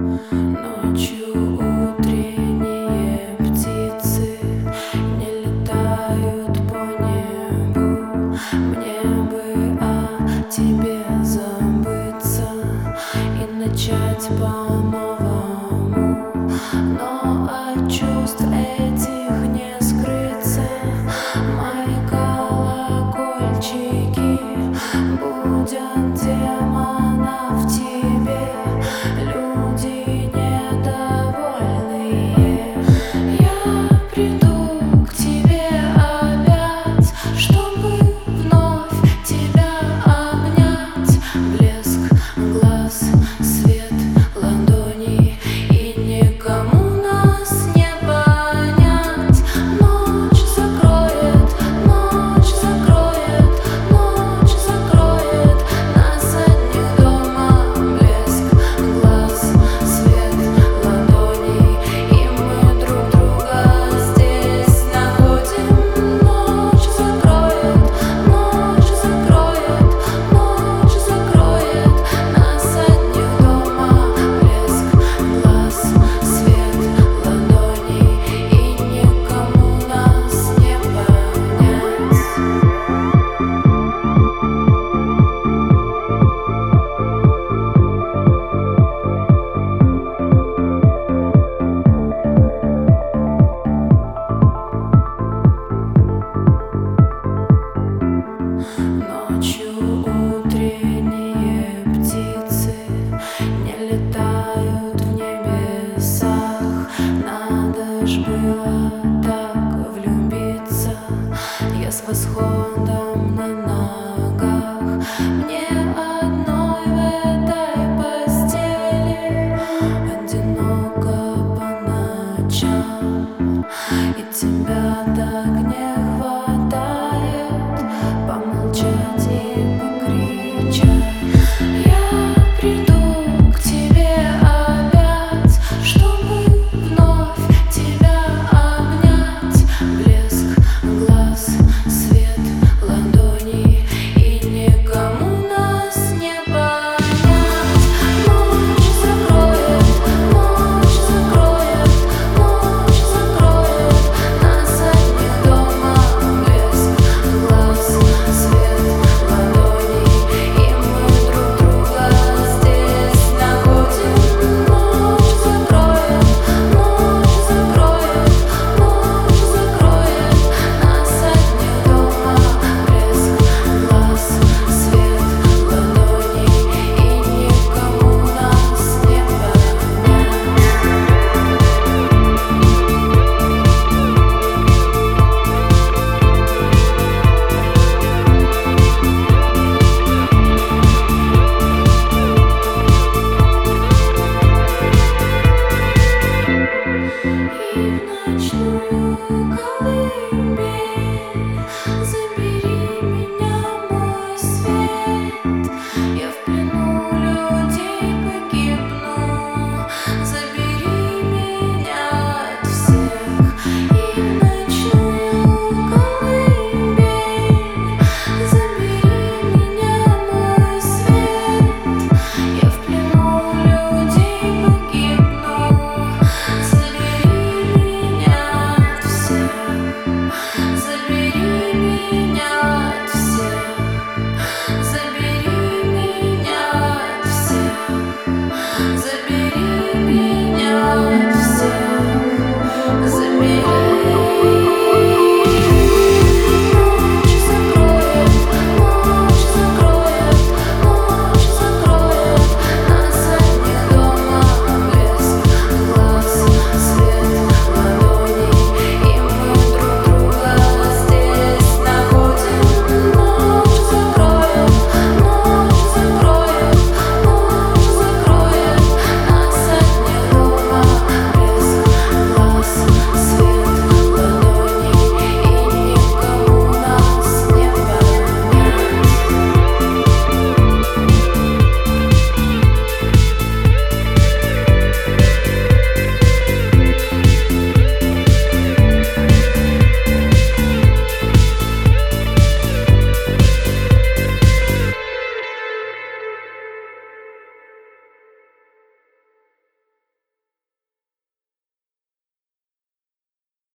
Ночью утренние птицы не летают по небу. Мне бы о тебе забыться и начать по-новому, но от чувств этих не скрыться. Мои колокольчики будят демонов в тебе. Люди недовольные. Я приду к тебе опять, чтобы вновь тебя обнять. Блеск глаз, свет ладони, и никому нас не понять. Ночь закроет, ночь закроет, ночь закроет нас одних дома. Блеск глаз, свет ладони, и мы друг друга здесь находим. Ночь закроет, ночь закроет, ночь закроет нас одних дома. Блеск глаз, свет ладони, и никому нас не понять. Ночью утренние птицы не летают в небесах. Надо ж было так влюбиться. Я с восходом на ногах. Мне одной в этой постели одиноко по ночам, и тебя